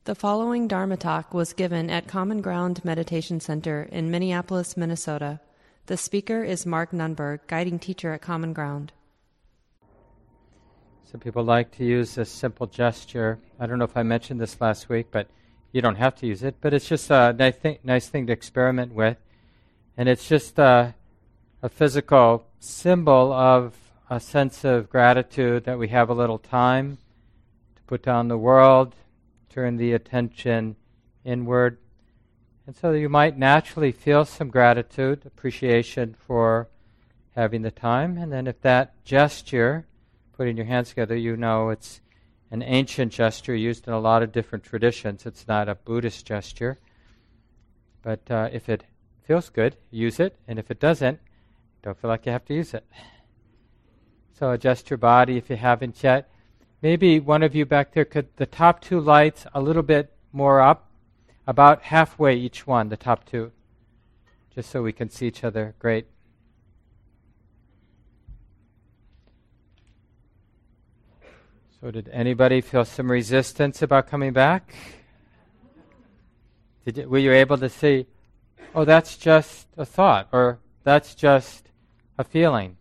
The following Dharma talk was given at Common Ground Meditation Center in Minneapolis, Minnesota. The speaker is Mark Nunberg, guiding teacher at Common Ground. Some people like to use a simple gesture. I don't know if I mentioned this last week, but you don't have to use it. But it's just a nice thing to experiment with. And it's just a physical symbol of a sense of gratitude that we have a little time to put down the world, turn the attention inward. And so you might naturally feel some gratitude, appreciation for having the time. And then if that gesture, putting your hands together, you know it's an ancient gesture used in a lot of different traditions. It's not a Buddhist gesture. But if it feels good, use it. And if it doesn't, don't feel like you have to use it. So adjust your body if you haven't yet. Maybe one of you back there could, the top two lights a little bit more up, about halfway each one, the top two, just so we can see each other. Great. So did anybody feel some resistance about coming back? Were you able to see, oh, that's just a thought, or that's just a feeling?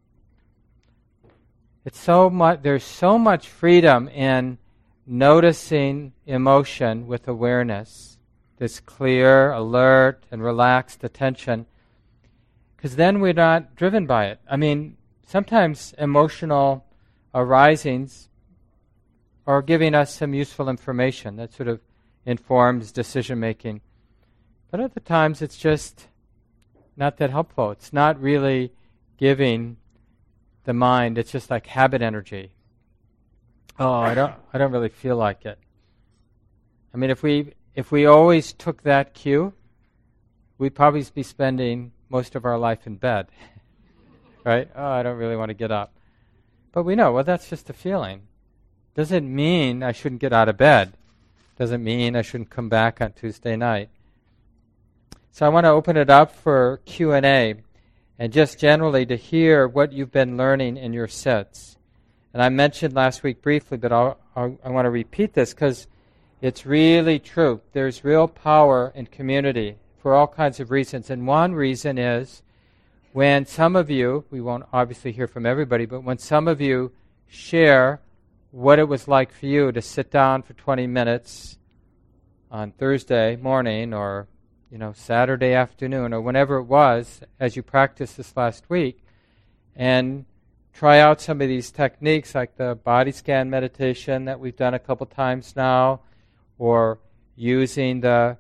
It's so much. There's so much freedom in noticing emotion with awareness, this clear, alert, and relaxed attention, because then we're not driven by it. I mean, sometimes emotional arisings are giving us some useful information that sort of informs decision-making. But other times it's just not that helpful. It's not really giving the mind, it's just like habit energy. Oh, I don't really feel like it. I mean, if we always took that cue, we'd probably be spending most of our life in bed. Right? Oh, I don't really want to get up. But we know, well, that's just a feeling. Doesn't mean I shouldn't get out of bed. Doesn't mean I shouldn't come back on Tuesday night. So I want to open it up for Q&A. And just generally to hear what you've been learning in your sets. And I mentioned last week briefly, but I want to repeat this because it's really true. There's real power in community for all kinds of reasons. And one reason is when some of you, we won't obviously hear from everybody, but when some of you share what it was like for you to sit down for 20 minutes on Thursday morning or Saturday afternoon or whenever it was, as you practiced this last week, and try out some of these techniques like the body scan meditation that we've done a couple times now, or using the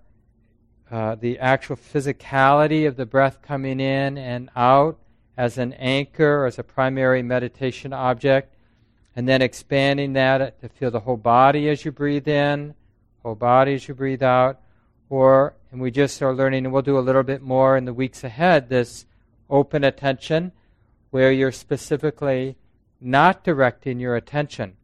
actual physicality of the breath coming in and out as an anchor, as a primary meditation object, and then expanding that to feel the whole body as you breathe in, whole body as you breathe out, and we just are learning, and we'll do a little bit more in the weeks ahead, this open attention, where you're specifically not directing your attention.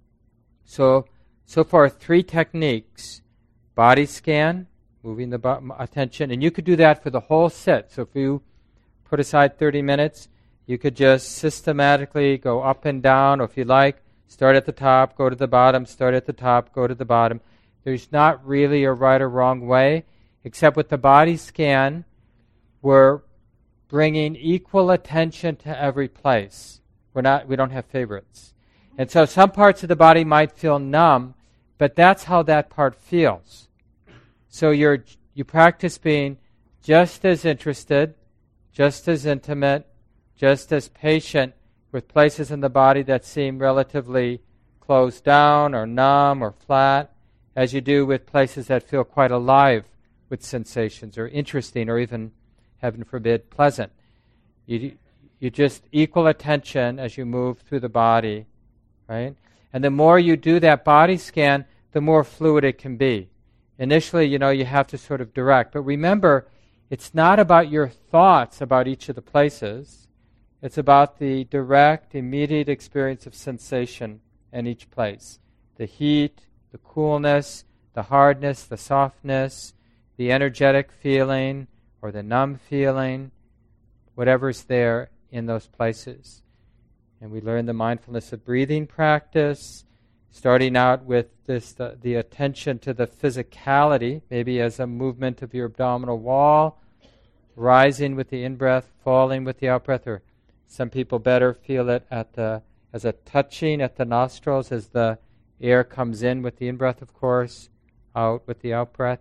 So far, 3 techniques. Body scan, moving the attention, and you could do that for the whole sit. So if you put aside 30 minutes, you could just systematically go up and down, or if you like, start at the top, go to the bottom, start at the top, go to the bottom. There's not really a right or wrong way, except with the body scan, we're bringing equal attention to every place. We don't have favorites. And so some parts of the body might feel numb, but that's how that part feels. So you practice being just as interested, just as intimate, just as patient with places in the body that seem relatively closed down or numb or flat, as you do with places that feel quite alive with sensations or interesting or even, heaven forbid, pleasant. You just equal attention as you move through the body, right? And the more you do that body scan, the more fluid it can be. Initially, you have to sort of direct. But remember, it's not about your thoughts about each of the places. It's about the direct, immediate experience of sensation in each place. The heat, the coolness, the hardness, the softness, the energetic feeling or the numb feeling, whatever's there in those places. And we learn the mindfulness of breathing practice, starting out with the attention to the physicality, maybe as a movement of your abdominal wall, rising with the in-breath, falling with the out-breath, or some people better feel it as a touching at the nostrils as the air comes in with the in-breath, of course, out with the out-breath.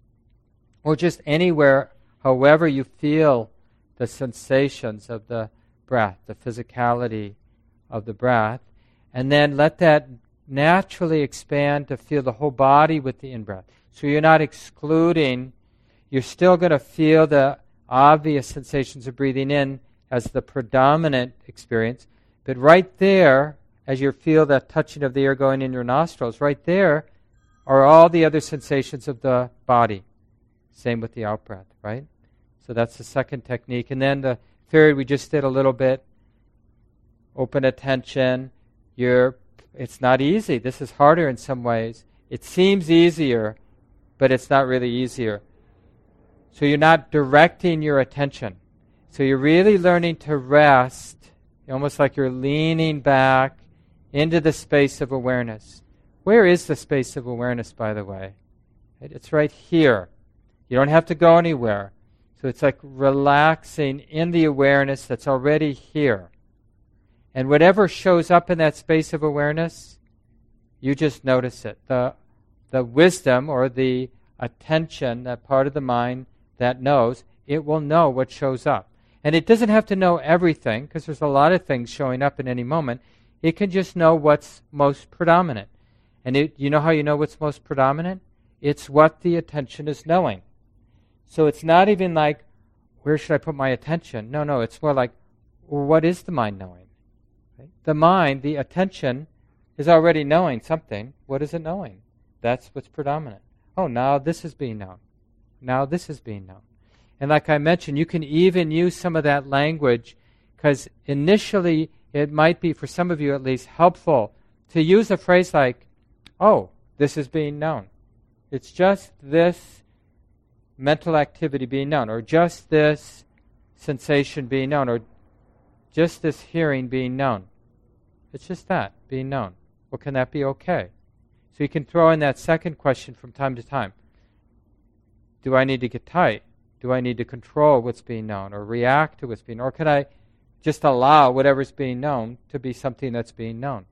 Or just anywhere, however you feel the sensations of the breath, the physicality of the breath, and then let that naturally expand to feel the whole body with the in-breath. So you're not excluding, you're still going to feel the obvious sensations of breathing in as the predominant experience, but right there, as you feel that touching of the air going in your nostrils, right there are all the other sensations of the body. Same with the out-breath, right? So that's the second technique. And then the third, we just did a little bit, open attention. It's not easy. This is harder in some ways. It seems easier, but it's not really easier. So you're not directing your attention. So you're really learning to rest, almost like you're leaning back into the space of awareness. Where is the space of awareness, by the way? It's right here. You don't have to go anywhere. So it's like relaxing in the awareness that's already here. And whatever shows up in that space of awareness, you just notice it. The wisdom or the attention, that part of the mind that knows, it will know what shows up. And it doesn't have to know everything, because there's a lot of things showing up in any moment. It can just know what's most predominant. And you know how you know what's most predominant? It's what the attention is knowing. So it's not even like, where should I put my attention? No, it's more like, well, what is the mind knowing? Right? The mind, the attention, is already knowing something. What is it knowing? That's what's predominant. Oh, now this is being known. Now this is being known. And like I mentioned, you can even use some of that language, because initially it might be, for some of you at least, helpful to use a phrase like, oh, this is being known. It's just this mental activity being known, or just this sensation being known, or just this hearing being known. It's just that, being known. Well, can that be okay? So you can throw in that second question from time to time. Do I need to get tight? Do I need to control what's being known, or react to what's being known? Or can I just allow whatever's being known to be something that's being known?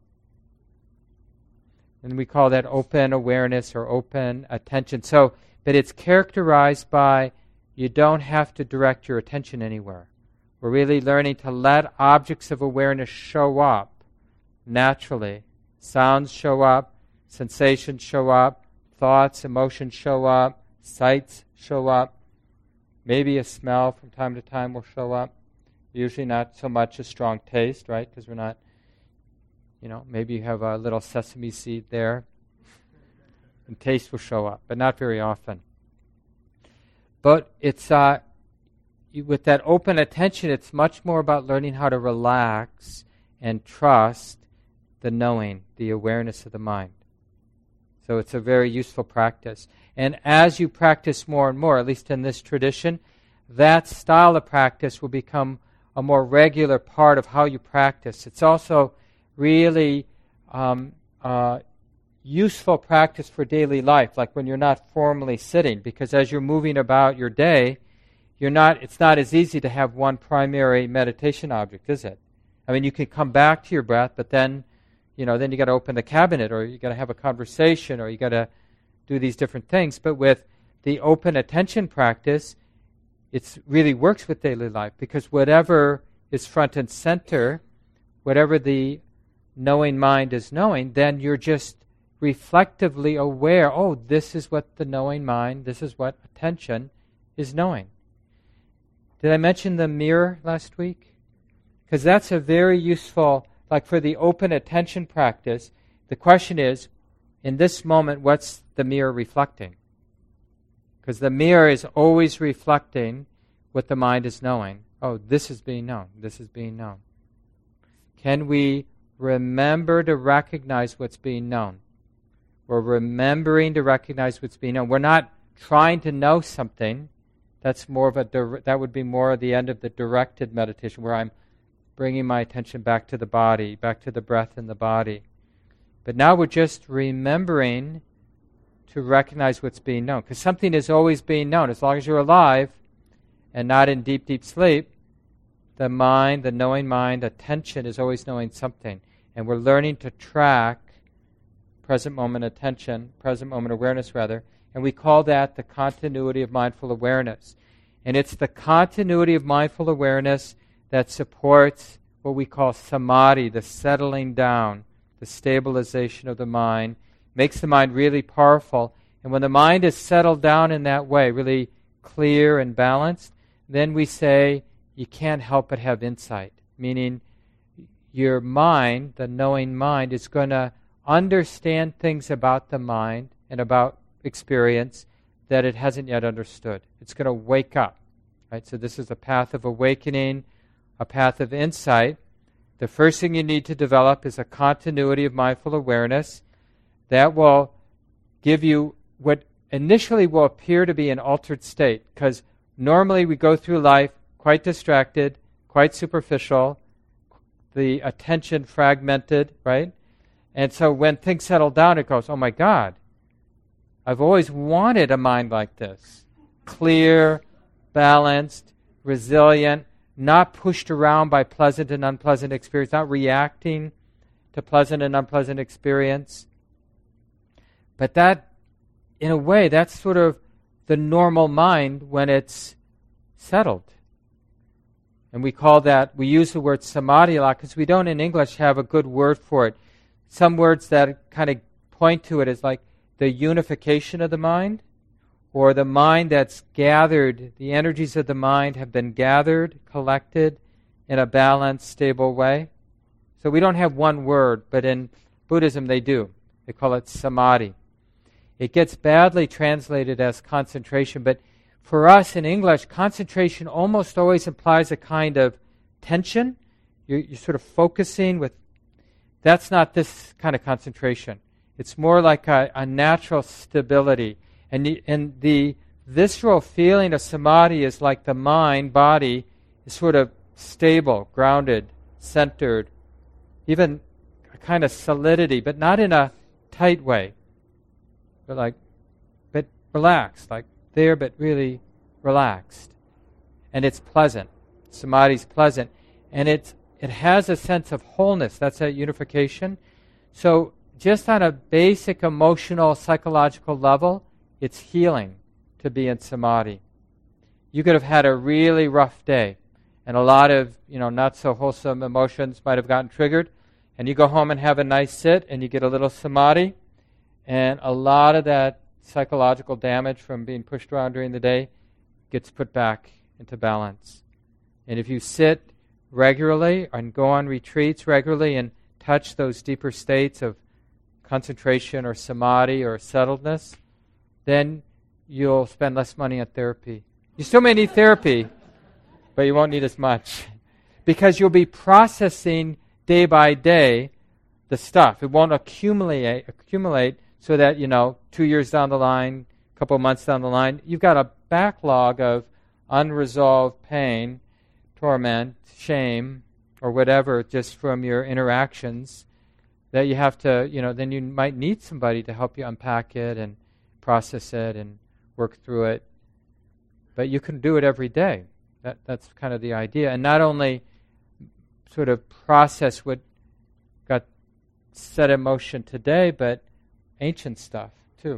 And we call that open awareness or open attention. But it's characterized by, you don't have to direct your attention anywhere. We're really learning to let objects of awareness show up naturally. Sounds show up, sensations show up, thoughts, emotions show up, sights show up. Maybe a smell from time to time will show up. Usually not so much a strong taste, right? Because we're not, maybe you have a little sesame seed there. And taste will show up, but not very often. But it's with that open attention, it's much more about learning how to relax and trust the knowing, the awareness of the mind. So it's a very useful practice. And as you practice more and more, at least in this tradition, that style of practice will become a more regular part of how you practice. It's also really useful practice for daily life, like when you're not formally sitting, because as you're moving about your day, it's not as easy to have one primary meditation object, is it? I mean, you can come back to your breath, but then you got to open the cabinet, or you got to have a conversation, or you got to do these different things. But with the open attention practice, it really works with daily life, because whatever is front and center, whatever the knowing mind is knowing, then you're just reflectively aware, oh, this is what the knowing mind, this is what attention is knowing. Did I mention the mirror last week? Because that's a very useful, like for the open attention practice, the question is, in this moment, what's the mirror reflecting? Because the mirror is always reflecting what the mind is knowing. Oh, this is being known, this is being known. Can we remember to recognize what's being known? We're remembering to recognize what's being known. We're not trying to know something. That's more of that would be more the end of the directed meditation, where I'm bringing my attention back to the body, back to the breath in the body. But now we're just remembering to recognize what's being known. Because something is always being known. As long as you're alive and not in deep, deep sleep, the mind, the knowing mind, attention is always knowing something. And we're learning to track present moment attention, present moment awareness rather, and we call that the continuity of mindful awareness. And it's the continuity of mindful awareness that supports what we call samadhi, the settling down, the stabilization of the mind, makes the mind really powerful. And when the mind is settled down in that way, really clear and balanced, then we say you can't help but have insight, meaning your mind, the knowing mind, is going to understand things about the mind and about experience that it hasn't yet understood. It's going to wake up. Right? So this is a path of awakening, a path of insight. The first thing you need to develop is a continuity of mindful awareness that will give you what initially will appear to be an altered state, because normally we go through life quite distracted, quite superficial, the attention fragmented, right? And so when things settle down, it goes, oh my God, I've always wanted a mind like this. Clear, balanced, resilient, not pushed around by pleasant and unpleasant experience, not reacting to pleasant and unpleasant experience. But that, in a way, that's sort of the normal mind when it's settled. And we call that, we use the word samadhi a lot because we don't in English have a good word for it. Some words that kind of point to it is like the unification of the mind, or the mind that's gathered, the energies of the mind have been gathered, collected in a balanced, stable way. So we don't have one word, but in Buddhism they do. They call it samadhi. It gets badly translated as concentration, but for us in English, concentration almost always implies a kind of tension. You're sort of focusing with... That's not this kind of concentration. It's more like a natural stability. And the visceral feeling of samadhi is like the mind, body, is sort of stable, grounded, centered, even a kind of solidity, but not in a tight way. But relaxed, like there, but really relaxed. And it's pleasant. Samadhi's pleasant. And it has a sense of wholeness. That's that unification. So just on a basic emotional, psychological level, it's healing to be in samadhi. You could have had a really rough day, and a lot of not so wholesome emotions might have gotten triggered, and you go home and have a nice sit, and you get a little samadhi, and a lot of that psychological damage from being pushed around during the day gets put back into balance. And if you sit regularly and go on retreats regularly and touch those deeper states of concentration or samadhi or settledness, then you'll spend less money on therapy. You still may need therapy, but you won't need as much because you'll be processing day by day the stuff. It won't accumulate so that, 2 years down the line, a couple of months down the line, you've got a backlog of unresolved pain, torment, shame, or whatever, just from your interactions that you have to, then you might need somebody to help you unpack it and process it and work through it. But you can do it every day. That's kind of the idea. And not only sort of process what got set in motion today, but ancient stuff too.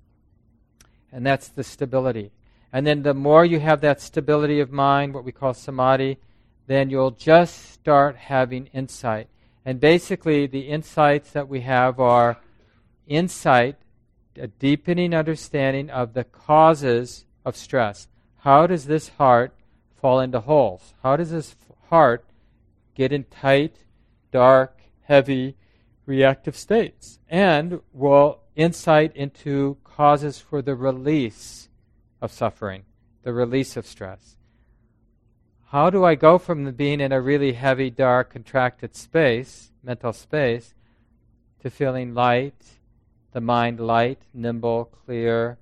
And that's the stability. And then the more you have that stability of mind, what we call samadhi, then you'll just start having insight. And basically the insights that we have are insight, a deepening understanding of the causes of stress. How does this heart fall into holes? How does this heart get in tight, dark, heavy, reactive states? And will insight into causes for the release of suffering, the release of stress. How do I go from being in a really heavy, dark, contracted space, mental space, to feeling light, the mind light, nimble, clear,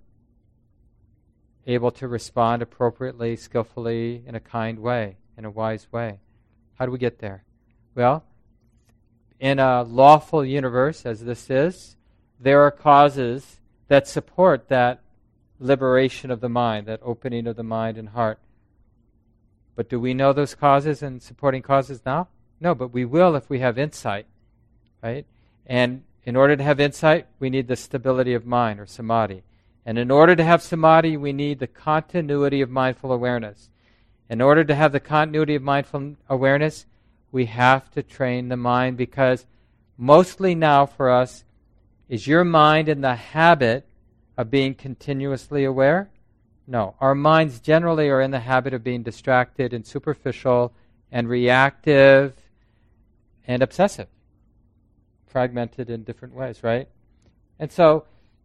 able to respond appropriately, skillfully, in a kind way, in a wise way? How do we get there? Well, in a lawful universe, as this is, there are causes that support that liberation of the mind, that opening of the mind and heart. But do we know those causes and supporting causes now? No, but we will if we have insight, right? And in order to have insight, we need the stability of mind, or samadhi. And in order to have samadhi, we need the continuity of mindful awareness. In order to have the continuity of mindful awareness, we have to train the mind, because mostly now for us, is your mind in the habit of being continuously aware? No. Our minds generally are in the habit of being distracted and superficial and reactive and obsessive, fragmented in different ways, right? And so,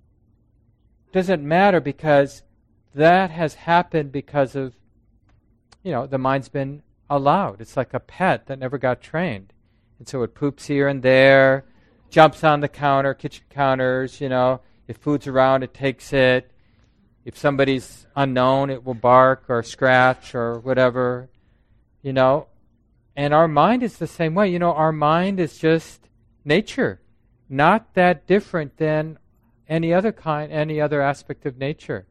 it doesn't matter, because that has happened because of, the mind's been allowed. It's like a pet that never got trained. And so it poops here and there, jumps on the counter, kitchen counters, if food's around, it takes it. If somebody's unknown, it will bark or scratch or whatever, And our mind is the same way. Our mind is just nature, not that different than any other aspect of nature.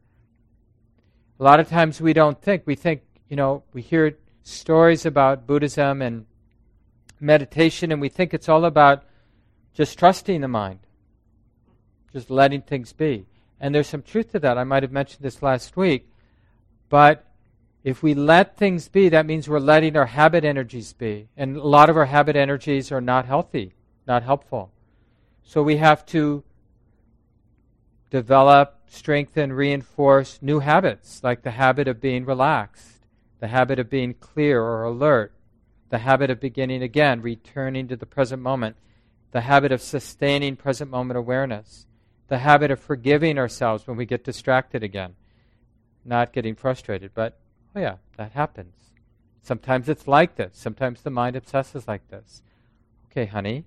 A lot of times we don't think. We think, we hear stories about Buddhism and meditation, and we think it's all about just trusting the mind, just letting things be. And there's some truth to that. I might have mentioned this last week. But if we let things be, that means we're letting our habit energies be. And a lot of our habit energies are not healthy, not helpful. So we have to develop, strengthen, reinforce new habits, like the habit of being relaxed, the habit of being clear or alert, the habit of beginning again, returning to the present moment, the habit of sustaining present moment awareness, the habit of forgiving ourselves when we get distracted again, not getting frustrated. But, that happens. Sometimes it's like this. Sometimes the mind obsesses like this. Okay, honey,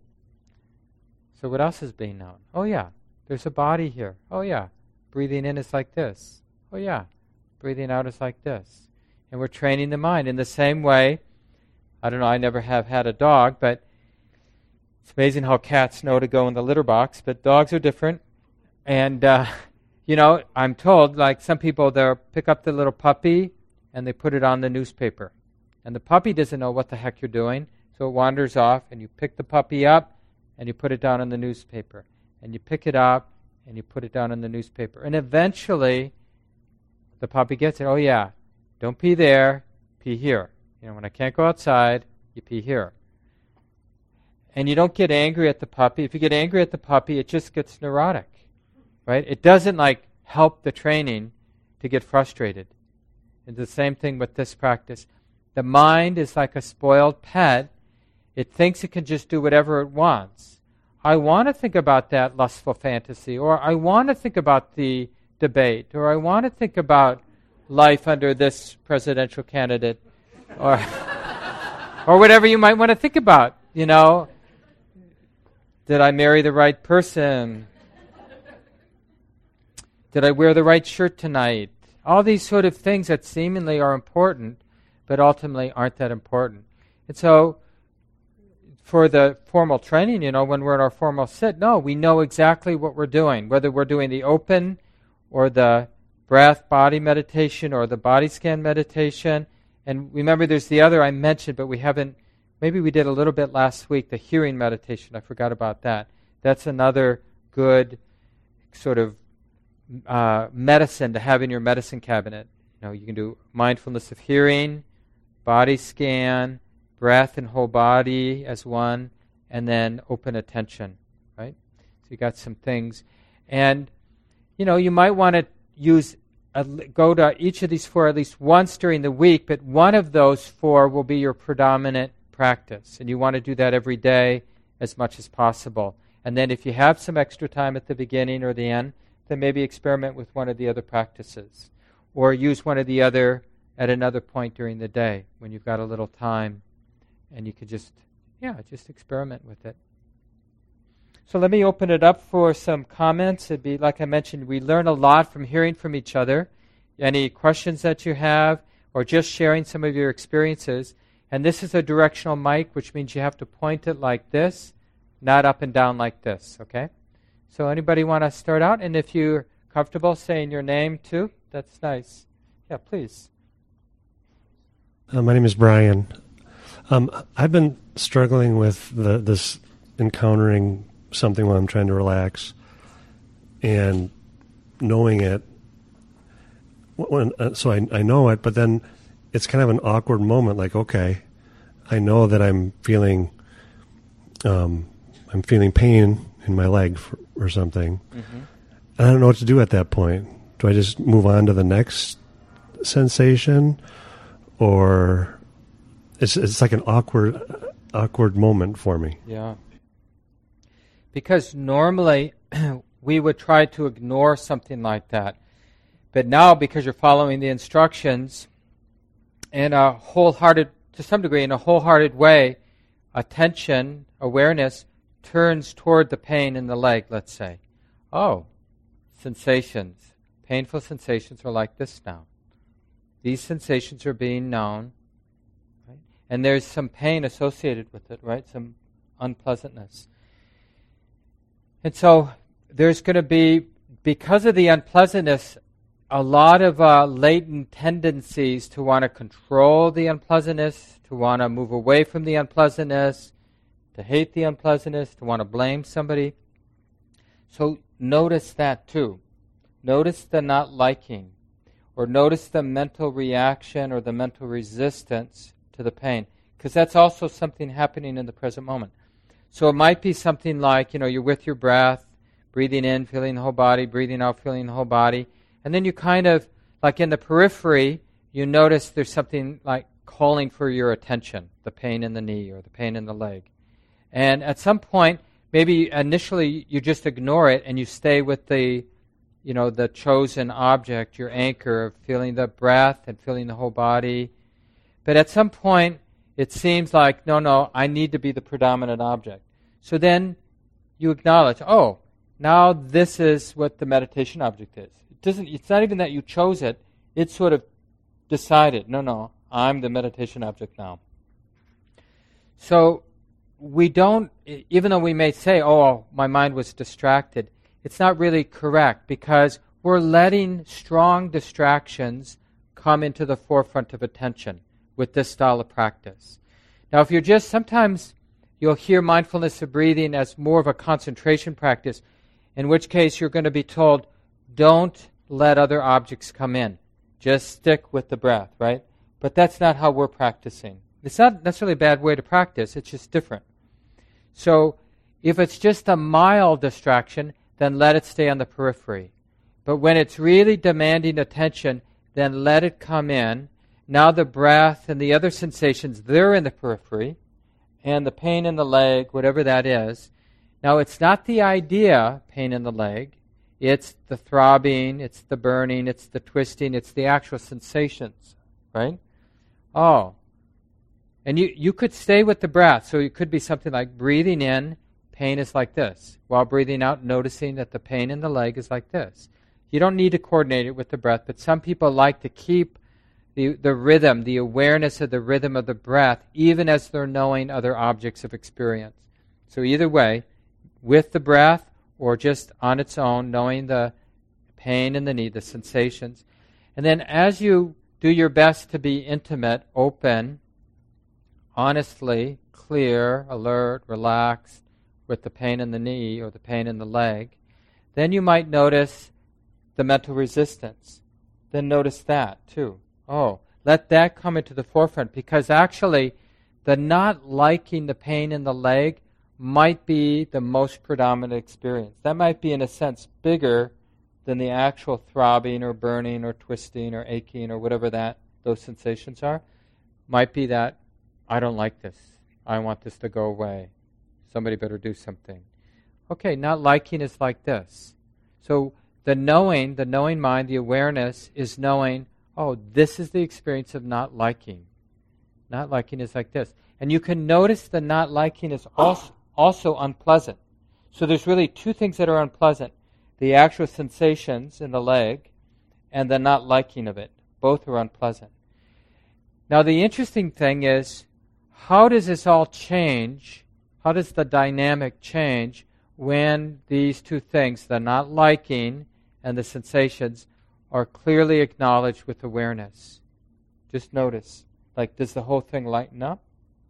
so what else is being known? Oh, yeah, there's a body here. Oh, yeah, breathing in is like this. Oh, yeah, breathing out is like this. And we're training the mind in the same way. I don't know, I never have had a dog, but it's amazing how cats know to go in the litter box, but dogs are different. And, I'm told, like some people, they'll pick up the little puppy and they put it on the newspaper. And the puppy doesn't know what the heck you're doing, so it wanders off, and you pick the puppy up and you put it down on the newspaper. And you pick it up and you put it down on the newspaper. And eventually, the puppy gets it. Oh, yeah, don't pee there, pee here. When I can't go outside, you pee here. And you don't get angry at the puppy. If you get angry at the puppy, it just gets neurotic. Right? It doesn't help the training to get frustrated. It's the same thing with this practice. The mind is like a spoiled pet. It thinks it can just do whatever it wants. I want to think about that lustful fantasy, or I want to think about the debate, or I want to think about life under this presidential candidate, or whatever you might want to think about. Did I marry the right person? Did I wear the right shirt tonight? All these sort of things that seemingly are important, but ultimately aren't that important. And so, for the formal training, when we're in our formal sit, no, we know exactly what we're doing, whether we're doing the open or the breath, body meditation, or the body scan meditation. And remember, there's the other I mentioned, but we haven't, maybe we did a little bit last week, the hearing meditation. I forgot about that. That's another good sort of medicine to have in your medicine cabinet. You can do mindfulness of hearing, body scan, breath and whole body as one, and then open attention, right? So you got some things. And, you might want to go to each of these four at least once during the week, but one of those four will be your predominant practice. And you want to do that every day as much as possible. And then if you have some extra time at the beginning or the end, then maybe experiment with one of the other practices. Or use one of the other at another point during the day when you've got a little time. And you could just experiment with it. So let me open it up for some comments. It'd be, like I mentioned, we learn a lot from hearing from each other. Any questions that you have, or just sharing some of your experiences. And this is a directional mic, which means you have to point it like this, not up and down like this, okay? So anybody want to start out? And if you're comfortable saying your name too, that's nice. Yeah, please. My name is Brian. I've been struggling with this encountering something while I'm trying to relax and knowing it. So I know it, but then it's kind of an awkward moment. Like, okay, I know that I'm feeling pain in my leg or something. Mm-hmm. And I don't know what to do at that point. Do I just move on to the next sensation, or it's like an awkward moment for me? Yeah. Because normally we would try to ignore something like that. But now, because you're following the instructions in a wholehearted, to some degree, in a wholehearted way, attention, awareness, turns toward the pain in the leg, let's say. Oh, sensations. Painful sensations are like this now. These sensations are being known, right? And there's some pain associated with it, right? Some unpleasantness. And so there's going to be, because of the unpleasantness, a lot of latent tendencies to want to control the unpleasantness, to want to move away from the unpleasantness, to hate the unpleasantness, to want to blame somebody. So notice that too. Notice the not liking, or notice the mental reaction or the mental resistance to the pain, because that's also something happening in the present moment. So it might be something like, you're with your breath, breathing in, feeling the whole body, breathing out, feeling the whole body, and then you kind of, like in the periphery, you notice there's something like calling for your attention, the pain in the knee or the pain in the leg. And at some point, maybe initially you just ignore it and you stay with the chosen object, your anchor of feeling the breath and feeling the whole body. But at some point, it seems like, no, I need to be the predominant object. So then you acknowledge, oh, now this is what the meditation object is. It's not even that you chose it. It's sort of decided, no, I'm the meditation object now. So we don't, even though we may say, oh, my mind was distracted, it's not really correct, because we're letting strong distractions come into the forefront of attention with this style of practice. Now, if you're just, sometimes you'll hear mindfulness of breathing as more of a concentration practice, in which case you're going to be told, don't let other objects come in. Just stick with the breath, right? But that's not how we're practicing. It's not necessarily a bad way to practice, it's just different. So if it's just a mild distraction, then let it stay on the periphery. But when it's really demanding attention, then let it come in. Now the breath and the other sensations, they're in the periphery, and the pain in the leg, whatever that is. Now it's not the idea, pain in the leg, it's the throbbing, it's the burning, it's the twisting, it's the actual sensations, right? Oh. And you could stay with the breath, so it could be something like breathing in, pain is like this, while breathing out, noticing that the pain in the leg is like this. You don't need to coordinate it with the breath, but some people like to keep the rhythm, the awareness of the rhythm of the breath, even as they're knowing other objects of experience. So either way, with the breath or just on its own, knowing the pain in the knee, the sensations. And then as you do your best to be intimate, open, honestly, clear, alert, relaxed, with the pain in the knee or the pain in the leg, then you might notice the mental resistance. Then notice that too. Oh, let that come into the forefront, because actually the not liking the pain in the leg might be the most predominant experience. That might be, in a sense, bigger than the actual throbbing or burning or twisting or aching or whatever those sensations are. Might be that, I don't like this. I want this to go away. Somebody better do something. Okay, not liking is like this. So the knowing mind, the awareness is knowing, oh, this is the experience of not liking. Not liking is like this. And you can notice the not liking is also unpleasant. So there's really two things that are unpleasant. The actual sensations in the leg and the not liking of it. Both are unpleasant. Now the interesting thing is, how does this all change? how does the dynamic change when these two things, the not liking and the sensations, are clearly acknowledged with awareness? Just notice. Like, does the whole thing lighten up?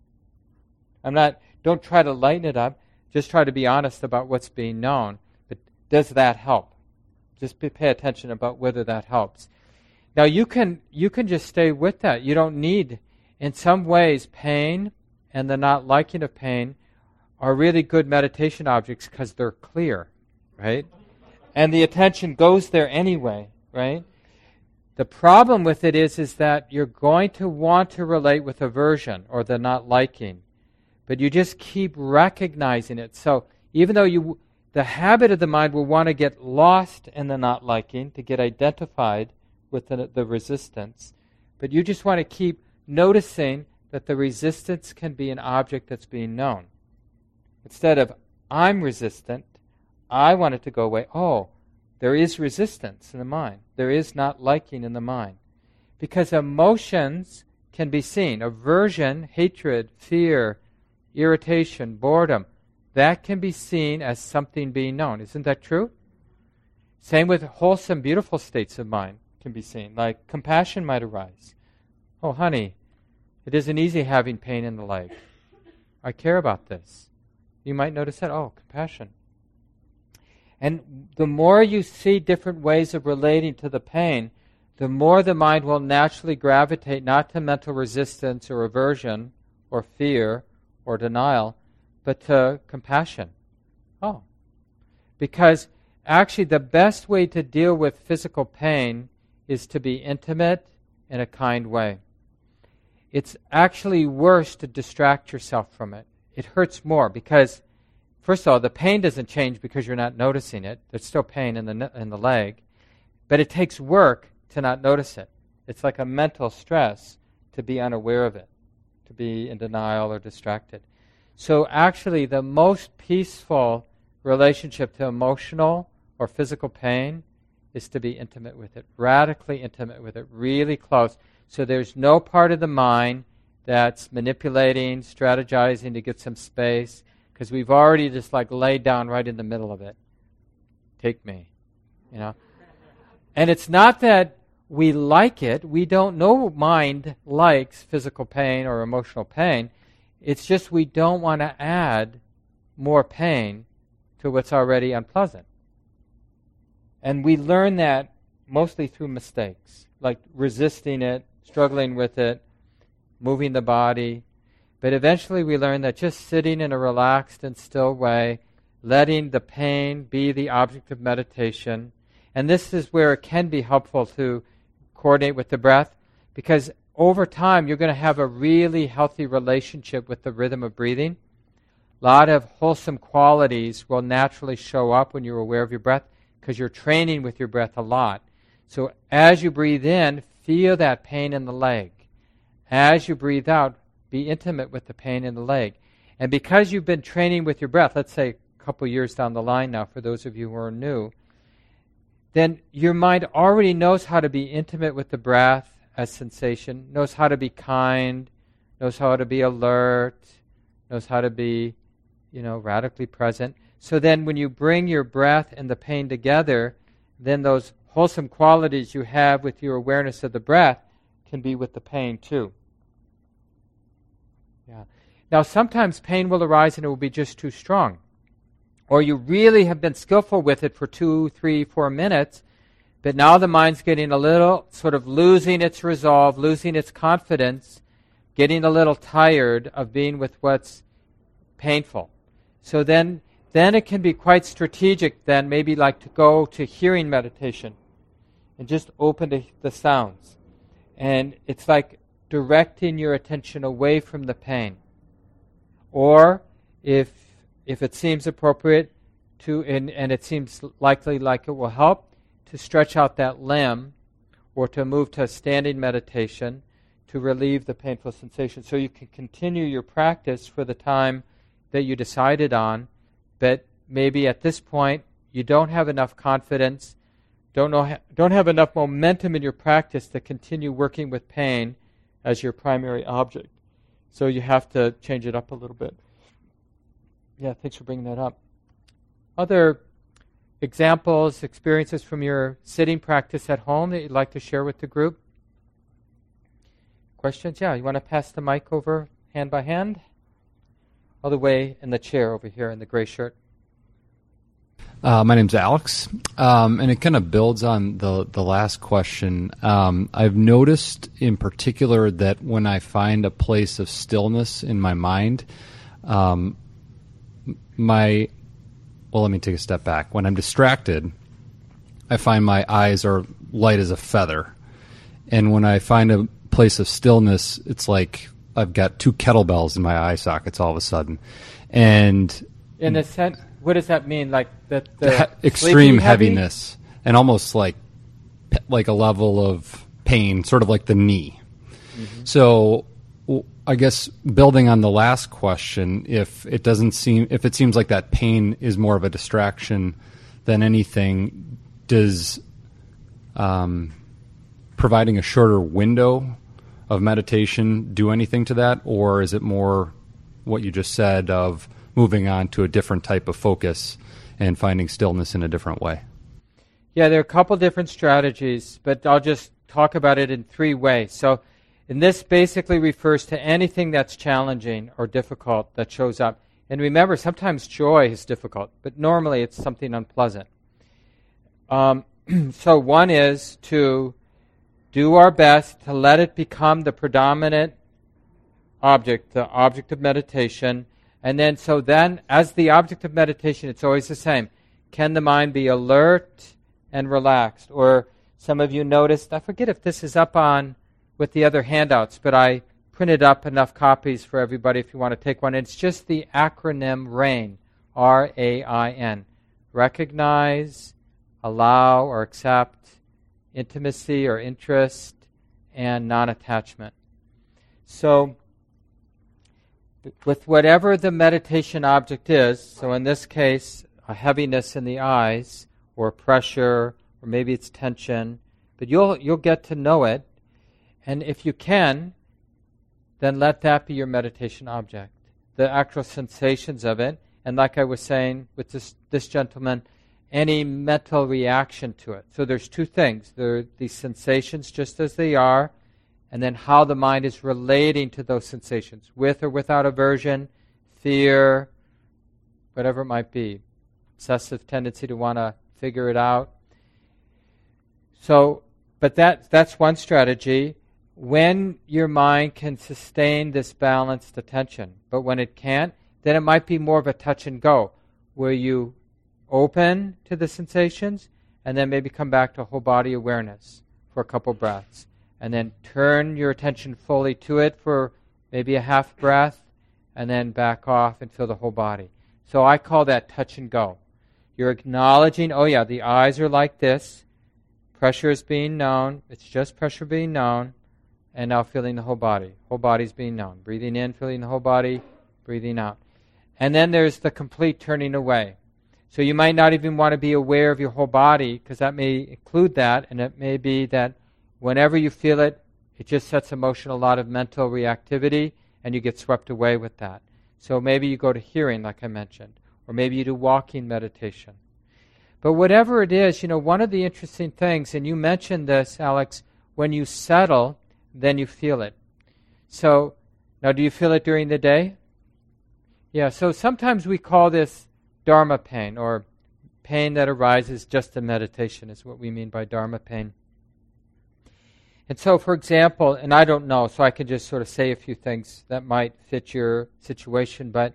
Don't try to lighten it up. Just try to be honest about what's being known. But does that help? Just pay attention about whether that helps. Now, you can just stay with that. You don't need, in some ways, pain and the not liking of pain are really good meditation objects because they're clear, right? And the attention goes there anyway, right? The problem with it is that you're going to want to relate with aversion or the not liking, but you just keep recognizing it. So even though the habit of the mind will want to get lost in the not liking, to get identified with the resistance, but you just want to keep noticing that the resistance can be an object that's being known. Instead of, I'm resistant, I want it to go away. Oh, there is resistance in the mind. There is not liking in the mind. Because emotions can be seen. Aversion, hatred, fear, irritation, boredom, that can be seen as something being known. Isn't that true? Same with wholesome, beautiful states of mind can be seen. Like compassion might arise. Oh, honey, it isn't easy having pain in the leg. I care about this. You might notice that. Oh, compassion. And the more you see different ways of relating to the pain, the more the mind will naturally gravitate not to mental resistance or aversion or fear or denial, but to compassion. Oh. Because actually the best way to deal with physical pain is to be intimate in a kind way. It's actually worse to distract yourself from it. It hurts more because, first of all, the pain doesn't change because you're not noticing it. There's still pain in the leg. But it takes work to not notice it. It's like a mental stress to be unaware of it, to be in denial or distracted. So actually the most peaceful relationship to emotional or physical pain is to be intimate with it, radically intimate with it, really close. So there's no part of the mind that's manipulating, strategizing to get some space, because we've already just like laid down right in the middle of it. Take me, you know. And it's not that we like it. We don't know mind likes physical pain or emotional pain. It's just we don't want to add more pain to what's already unpleasant. And we learn that mostly through mistakes, like resisting it, struggling with it, moving the body. But eventually we learn that just sitting in a relaxed and still way, letting the pain be the object of meditation. And this is where it can be helpful to coordinate with the breath, because over time you're going to have a really healthy relationship with the rhythm of breathing. A lot of wholesome qualities will naturally show up when you're aware of your breath, because you're training with your breath a lot. So as you breathe in, feel that pain in the leg. As you breathe out, be intimate with the pain in the leg. And because you've been training with your breath, let's say a couple years down the line now, for those of you who are new, then your mind already knows how to be intimate with the breath as sensation, knows how to be kind, knows how to be alert, knows how to be, radically present. So then when you bring your breath and the pain together, then those wholesome qualities you have with your awareness of the breath can be with the pain too. Yeah. Now sometimes pain will arise and it will be just too strong. Or you really have been skillful with it for 2, 3, 4 minutes, but now the mind's getting a little, sort of losing its resolve, losing its confidence, getting a little tired of being with what's painful. So then it can be quite strategic then, maybe like to go to hearing meditation and just open to the sounds. And it's like directing your attention away from the pain. Or if it seems appropriate to, and it seems likely like it will help, to stretch out that limb or to move to a standing meditation to relieve the painful sensation. So you can continue your practice for the time that you decided on, but maybe at this point you don't have enough confidence, don't have enough momentum in your practice to continue working with pain as your primary object. So you have to change it up a little bit. Yeah, thanks for bringing that up. Other examples, experiences from your sitting practice at home that you'd like to share with the group? Questions? Yeah, you want to pass the mic over hand by hand? All the way in the chair over here in the gray shirt. My name's Alex, and it kind of builds on the last question. I've noticed in particular that when I find a place of stillness in my mind, let me take a step back. When I'm distracted, I find my eyes are light as a feather. And when I find a place of stillness, it's like I've got two kettlebells in my eye sockets all of a sudden. And in a sense, what does that mean? Like the extreme heaviness and almost like a level of pain, sort of like the knee. Mm-hmm. So I guess building on the last question, if it seems like that pain is more of a distraction than anything, does providing a shorter window of meditation do anything to that, or is it more what you just said of moving on to a different type of focus and finding stillness in a different way? Yeah, there are a couple different strategies, but I'll just talk about it in three ways. So, and this basically refers to anything that's challenging or difficult that shows up. And remember, sometimes joy is difficult, but normally it's something unpleasant. So one is to do our best to let it become the predominant object, the object of meditation. And then, as the object of meditation, it's always the same. Can the mind be alert and relaxed? Or some of you noticed, I forget if this is up on with the other handouts, but I printed up enough copies for everybody if you want to take one. It's just the acronym RAIN, R-A-I-N. Recognize, allow or accept, intimacy or interest, and non-attachment. So, with whatever the meditation object is, so in this case, a heaviness in the eyes, or pressure, or maybe it's tension, but you'll get to know it, and if you can, then let that be your meditation object, the actual sensations of it, and like I was saying with this gentleman, any mental reaction to it. So there's two things. There are these sensations just as they are, and then how the mind is relating to those sensations, with or without aversion, fear, whatever it might be, obsessive tendency to want to figure it out. So, but that's one strategy. When your mind can sustain this balanced attention, but when it can't, then it might be more of a touch and go, where you open to the sensations and then maybe come back to whole body awareness for a couple breaths. And then turn your attention fully to it for maybe a half breath, and then back off and feel the whole body. So I call that touch and go. You're acknowledging, oh yeah, the eyes are like this, pressure is being known, it's just pressure being known, and now feeling the whole body. Whole body's being known. Breathing in, feeling the whole body, breathing out. And then there's the complete turning away. So you might not even want to be aware of your whole body, because that may include that, and it may be that whenever you feel it, it just sets in motion a lot of mental reactivity, and you get swept away with that. So maybe you go to hearing, like I mentioned, or maybe you do walking meditation. But whatever it is, one of the interesting things, and you mentioned this, Alex, when you settle, then you feel it. So, now do you feel it during the day? Yeah, so sometimes we call this Dharma pain, or pain that arises just in meditation is what we mean by Dharma pain. And so, for example, and I don't know, so I can just sort of say a few things that might fit your situation, but,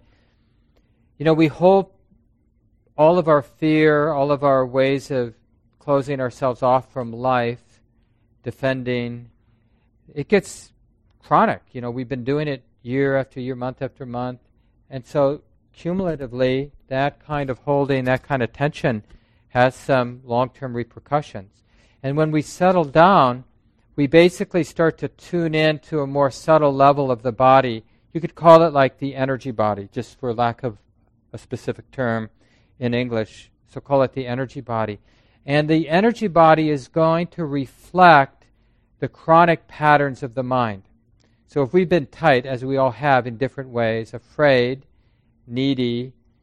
we hold all of our fear, all of our ways of closing ourselves off from life, defending, it gets chronic. We've been doing it year after year, month after month, and so cumulatively, that kind of holding, that kind of tension has some long-term repercussions. And when we settle down, we basically start to tune in to a more subtle level of the body. You could call it like the energy body, just for lack of a specific term in English. So call it the energy body. And the energy body is going to reflect the chronic patterns of the mind. So if we've been tight, as we all have in different ways, afraid, needy,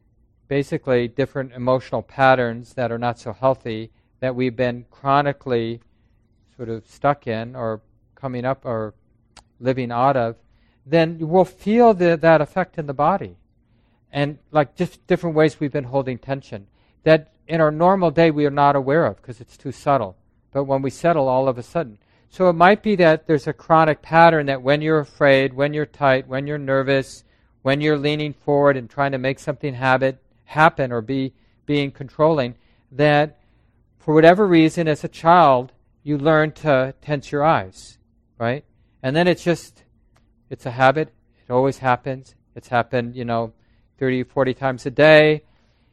basically different emotional patterns that are not so healthy that we've been chronically sort of stuck in or coming up or living out of, then we'll feel that effect in the body. And like just different ways we've been holding tension that in our normal day we are not aware of because it's too subtle. But when we settle, all of a sudden. So it might be that there's a chronic pattern that when you're afraid, when you're tight, when you're nervous, when you're leaning forward and trying to make something happen or being controlling, that for whatever reason as a child you learn to tense your eyes, right? And then it's a habit. It always happens. It's happened, 30, 40 times a day,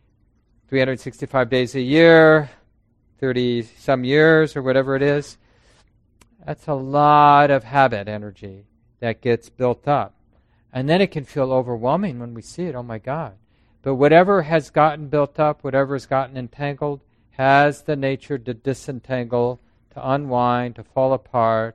365 days a year, 30-some years or whatever it is. That's a lot of habit energy that gets built up. And then it can feel overwhelming when we see it. Oh, my God. But whatever has gotten built up, whatever has gotten entangled, has the nature to disentangle, to unwind, to fall apart,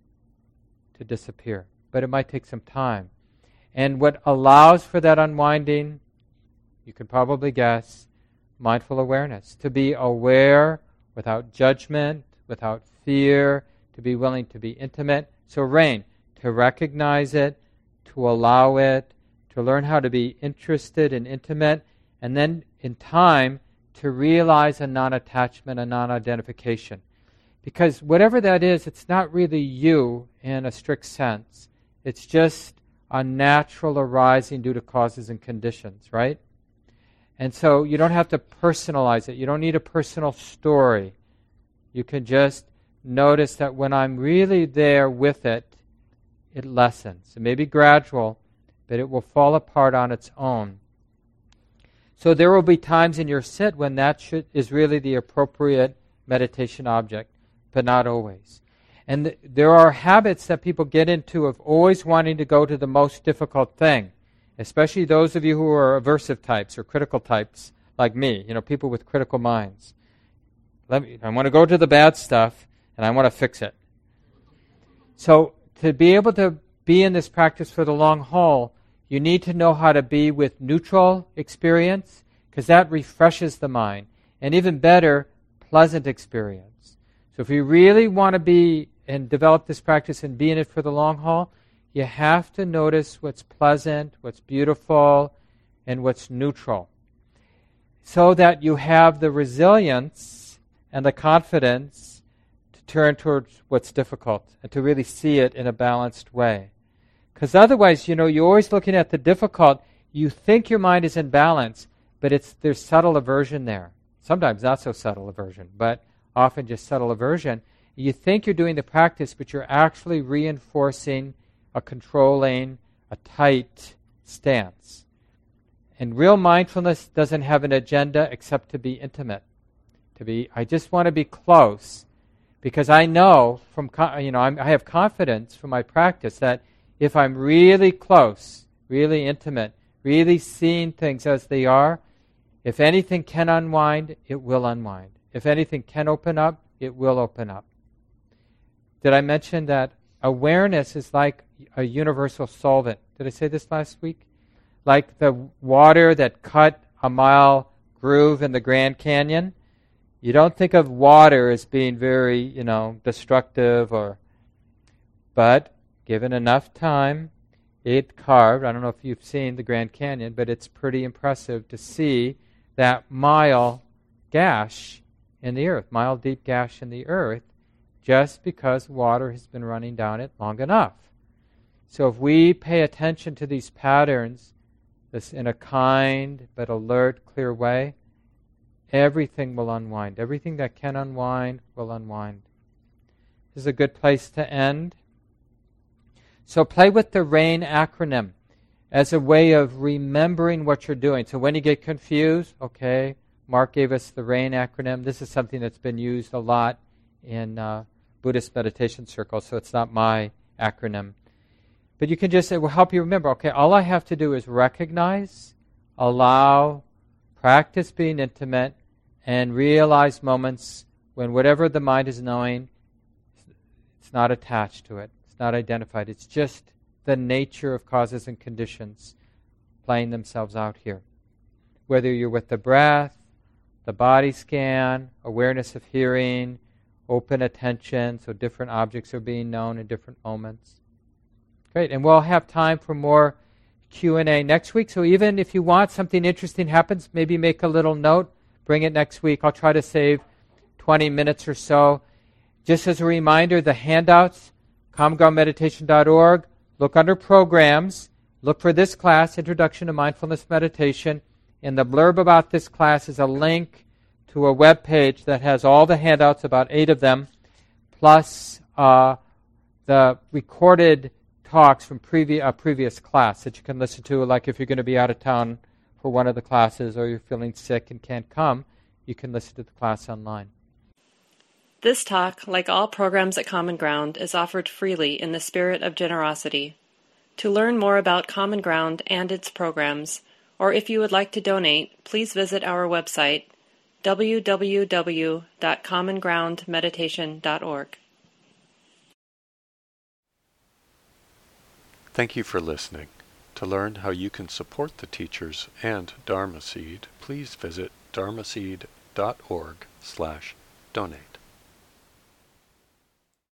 to disappear. But it might take some time. And what allows for that unwinding, you can probably guess, mindful awareness. To be aware without judgment, without fear, to be willing to be intimate. So rain, to recognize it, to allow it, to learn how to be interested and intimate, and then in time to realize a non-attachment, a non-identification. Because whatever that is, it's not really you in a strict sense. It's just a natural arising due to causes and conditions, right? And so you don't have to personalize it. You don't need a personal story. You can just notice that when I'm really there with it, it lessens. It may be gradual, but it will fall apart on its own. So there will be times in your sit when that is really the appropriate meditation object, but not always. And there are habits that people get into of always wanting to go to the most difficult thing, especially those of you who are aversive types or critical types like me, people with critical minds. I want to go to the bad stuff, and I want to fix it. So to be able to be in this practice for the long haul, you need to know how to be with neutral experience, because that refreshes the mind. And even better, pleasant experience. So if you really want to be and develop this practice and be in it for the long haul, you have to notice what's pleasant, what's beautiful, and what's neutral, so that you have the resilience and the confidence to turn towards what's difficult and to really see it in a balanced way. Because otherwise, you're always looking at the difficult. You think your mind is in balance, but there's subtle aversion there. Sometimes not so subtle aversion, but often just subtle aversion. You think you're doing the practice, but you're actually reinforcing a controlling, a tight stance. And real mindfulness doesn't have an agenda except to be intimate. I just want to be close, because I know I have confidence from my practice that if I'm really close, really intimate, really seeing things as they are, if anything can unwind, it will unwind. If anything can open up, it will open up. Did I mention that awareness is like a universal solvent? Did I say this last week? Like the water that cut a mile groove in the Grand Canyon. You don't think of water as being very, destructive, but given enough time, it carved. I don't know if you've seen the Grand Canyon, but it's pretty impressive to see that mile gash in the earth, mile deep gash in the earth, just because water has been running down it long enough. So if we pay attention to these patterns, this in a kind but alert, clear way, everything will unwind. Everything that can unwind will unwind. This is a good place to end. So play with the RAIN acronym as a way of remembering what you're doing. So when you get confused, okay, Mark gave us the RAIN acronym. This is something that's been used a lot in Buddhist meditation circles, so it's not my acronym. But you can just, it will help you remember, okay, all I have to do is recognize, allow, practice being intimate, and realize moments when whatever the mind is knowing, it's not attached to it, it's not identified, it's just the nature of causes and conditions playing themselves out here. whether you're with the breath, the body scan, awareness of hearing, open attention, so different objects are being known in different moments. Great, and we'll have time for more Q&A next week, so even if you want something interesting happens, maybe make a little note, bring it next week. I'll try to save 20 minutes or so. Just as a reminder, the handouts, commongroundmeditation.org, look under programs, look for this class, Introduction to Mindfulness Meditation. In the blurb about this class is a link to a web page that has all the handouts, about 8 of them, plus the recorded talks from previous class that you can listen to, like if you're going to be out of town for one of the classes or you're feeling sick and can't come, you can listen to the class online. This talk, like all programs at Common Ground, is offered freely in the spirit of generosity. To learn more about Common Ground and its programs, or if you would like to donate, please visit our website, www.commongroundmeditation.org. Thank you for listening. To learn how you can support the teachers and Dharma Seed, please visit dharmaseed.org/donate.